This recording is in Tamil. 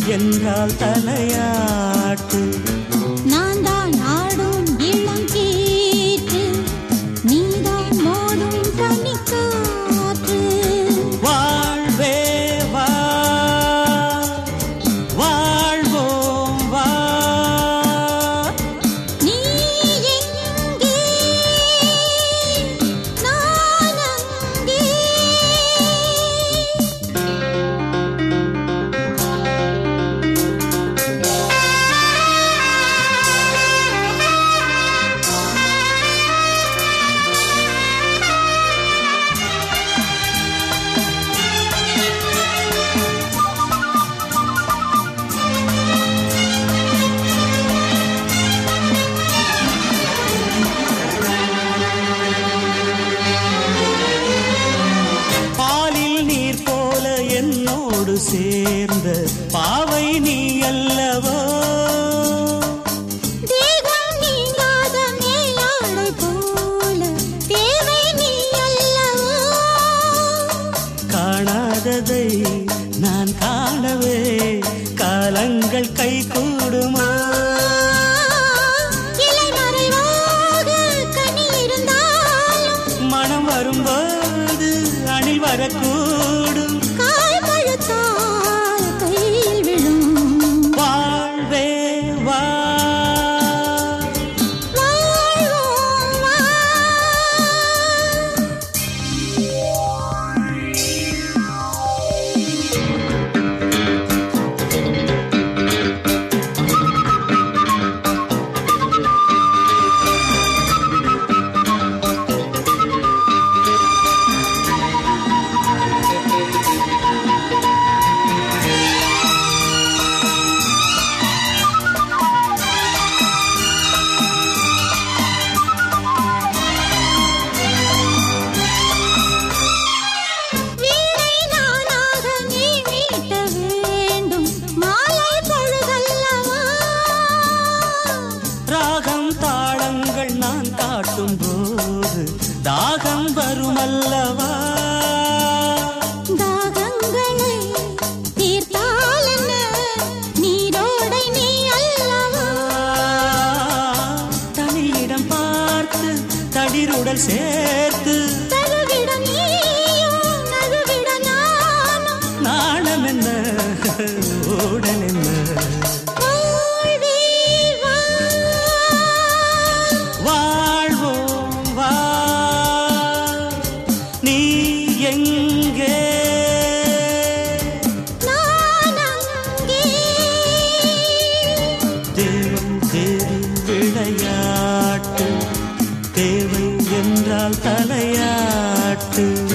என்றால் தலையாட்டு. நான் தான் ஆடும் இளம் கீற்று, நீதான் மோதும் பனிக்காற்று. வாழ்வே வா வாழ்வோம் வா. நீ எங்கே நான் அங்கே. பாலில் நீர் போல என்னோடு சேர்ந்த பாவை நீ அல்லவோ. தேகம் நீங்காத மேலாடை போல தேவை நீ அல்லவோ. காணாததை நான் காணவே காலங்கள் கை கூடுமா. இலை மறைவாக கனி இருந்தாலும் மனம் வரும்போது அணில் வரக்கூடும். கால் பழுத்தால் கையில் விழும். வாழ்வே வா வாழ்வோம் வா. வீணை நானாக நீ மீட்ட வேண்டும் மாலை பொழுதல்லவா. ராகம் தாளங்கள் நான் காட்டும் போது தாகம் வருமல்லவா. தாகங்களை தீர்த்தால் என்ன நீரோடை நீ அல்லவா. தனியிடம் பார்த்து தடிருடல் சேர்த்து தருவிட நீயும் நழுவிட நானும். நாணம் என்ன ஓடல் என்ன. வாழ்வே வா வாழ்வோம் வா. நீ எங்கே நான் அங்கே. தேவன் தேடும் விளையாட்டு தேவை என்றால் தலையாட்டு.